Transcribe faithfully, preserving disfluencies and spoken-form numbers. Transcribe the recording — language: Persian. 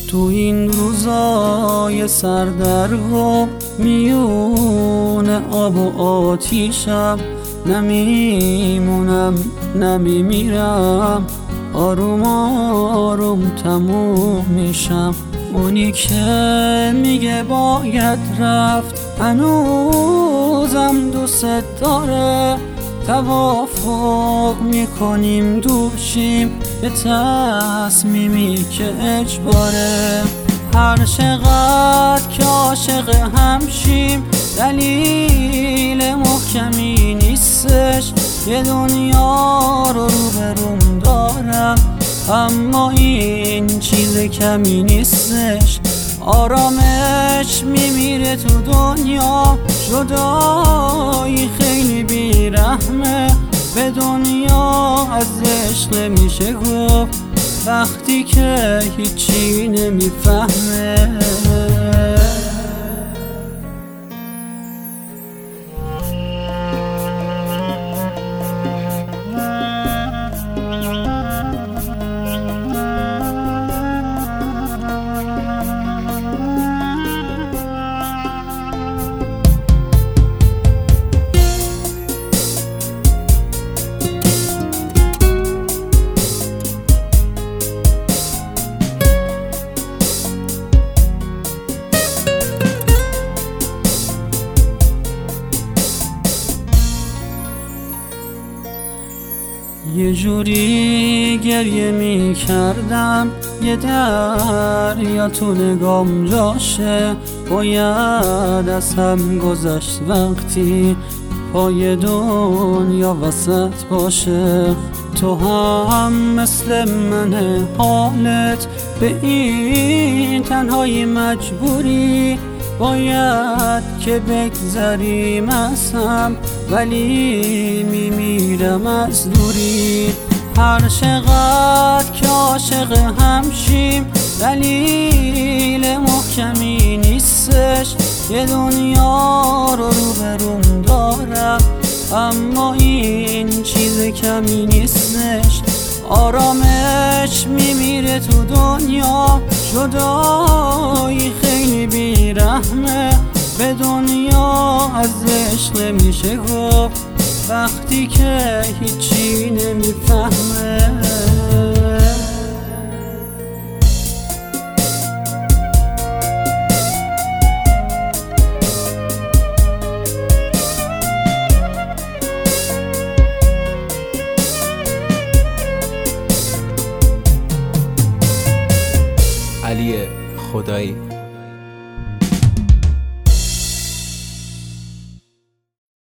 تو این روزای سردرگم میون آب و آتیشم، نمیمونم نمیمیرم، آروم آروم تموم میشم. اونی که میگه باید رفت هنوزم دوست داره، توافق میکنیم دوشیم به تصمیمی که اجباره. هر چقدر که عاشق همشیم دلیل محکمی نیستش، یه دنیا رو روبروم دارم اما این چیز کمی نیستش. آرامش میمیره تو دنیا، جدایی خیلی بیرحمه، به دنیا از عشق میشه گفت وقتی که هیچی نمیفهمه. یه جوری گریه می کردم، یه دریا تو نگام جاشه، باید از هم گذشت وقتی پای دنیا وسط باشه. تو هم مثل من حالت به این تنهایی مجبوری، باید که بگذریم از هم ولی میمیرم از دوری. هر چقدر که عاشق همشیم دلیل محکمی نیستش، یه دنیا رو روبروم دارم اما این چیز کمی نیستش. آرامش میمیره تو دنیا، جدایی خیلی بیرحمه، به دنیا از عشق میشه گفت وقتی که هیچی نمیفهمه. علی خدایی.